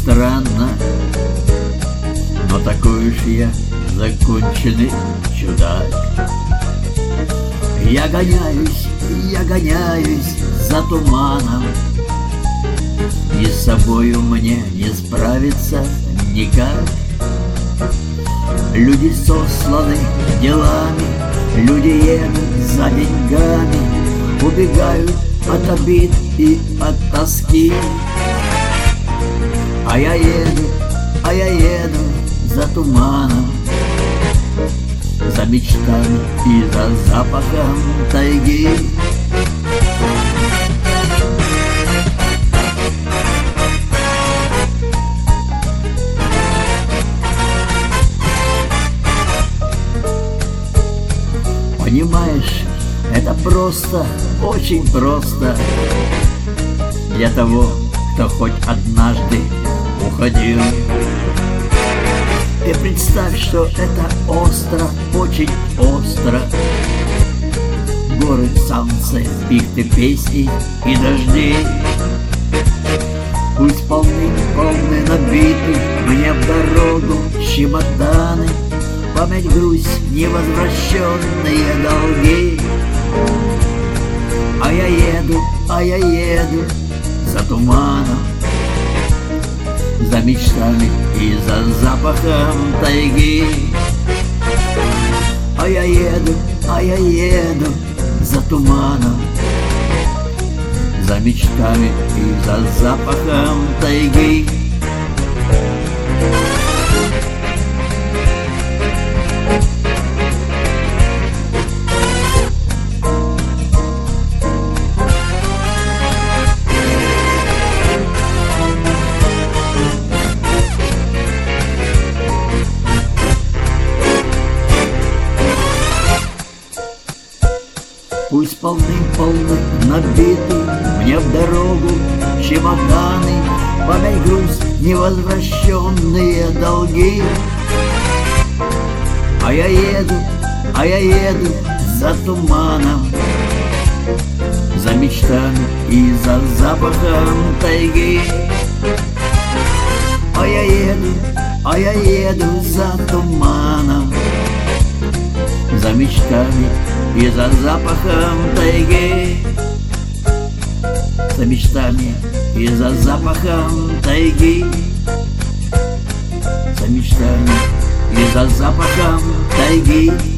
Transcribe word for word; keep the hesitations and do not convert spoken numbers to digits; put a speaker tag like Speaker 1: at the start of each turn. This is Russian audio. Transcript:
Speaker 1: странно, но такой уж я законченный чудак. Я гоняюсь, я гоняюсь за туманом, и с собою мне не справиться никак. Люди сосланы делами, люди едут за деньгами, убегают от обид и от тоски. А я еду, а я еду за туманом, за мечтами и за запахом тайги. Понимаешь, это просто, очень просто для того, кто хоть однажды уходил. И представь, что это остро, очень остро. Горы, самцы, пихты, песни и дожди. Пусть полны, полны набиты мне в дорогу чемоданы, память, грусть, невозвращенные долги. А я еду, а я еду за туманом, за мечтами и за запахом тайги. А я еду, а я еду за туманом, за мечтами и за запахом тайги. Пусть полны-полны набиты мне в дорогу чемоданы, память, грусть, невозвращенные долги. А я еду, а я еду за туманом, за мечтами и за запахом тайги. А я еду, а я еду за туманом, за мечтами и за запахом тайги. За мечтами и за запахом тайги. За мечтами и за запахом тайги.